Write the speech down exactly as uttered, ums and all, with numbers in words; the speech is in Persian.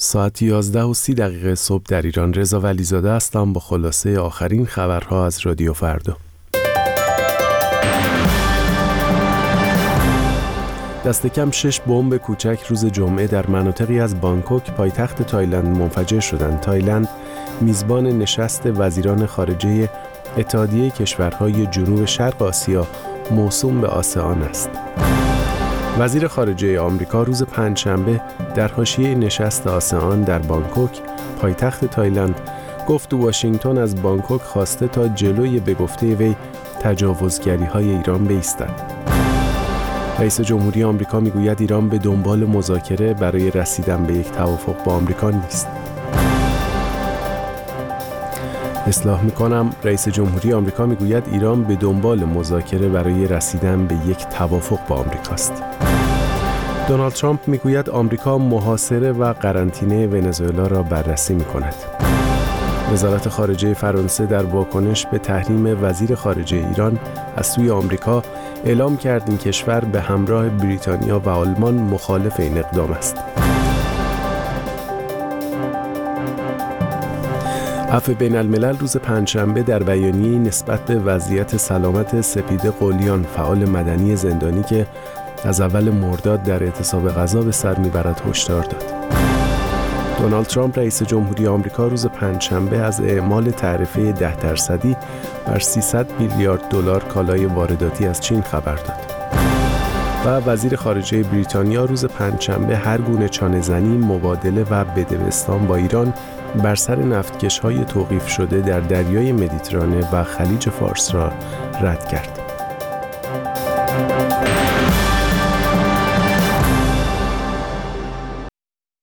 ساعت یازده و سی دقیقه صبح در ایران. رضا ولیزاده هستم با خلاصه آخرین خبرها از رادیو فردا. دست کم شش بمب کوچک روز جمعه در مناطقی از بانکوک پایتخت تایلند منفجر شدند. تایلند میزبان نشست وزیران خارجه اتحادیه کشورهای جنوب شرق آسیا موسوم به آسئان است. وزیر خارجه آمریکا روز پنجشنبه در حاشیه نشست آسئان در بانکوک پایتخت تایلند گفت واشنگتن از بانکوک خواسته تا جلوی به گفته وی تجاوزگری‌های ایران بایستد. رئیس جمهوری آمریکا میگوید ایران به دنبال مذاکره برای رسیدن به یک توافق با آمریکا نیست. اصلاح میکنم رئیس جمهوری آمریکا میگوید ایران به دنبال مذاکره برای رسیدن به یک توافق با آمریکاست. دونالد ترامپ میگوید آمریکا محاصره و قرنطینه ونزوئلا را بررسی میکند. وزارت خارجه فرانسه در واکنش به تحریم وزیر خارجه ایران از سوی آمریکا اعلام کرد این کشور به همراه بریتانیا و آلمان مخالف این اقدام است. عفو بین الملل روز پنجشنبه در بیانیه‌ای نسبت به وضعیت سلامت سپیده قلیان فعال مدنی زندانی که از اول مرداد در اعتصاب غذا به سر میبرد هشدار داد. دونالد ترامپ رئیس جمهوری آمریکا روز پنجشنبه از اعمال تعرفه ده درصدی بر سیصد میلیارد دلار کالای وارداتی از چین خبر داد. و وزیر خارجه بریتانیا روز پنجشنبه هر گونه چانه‌زنی، مبادله و بدبستان با ایران بر سر نفتکش‌های توقیف شده در دریای مدیترانه و خلیج فارس را رد کرد.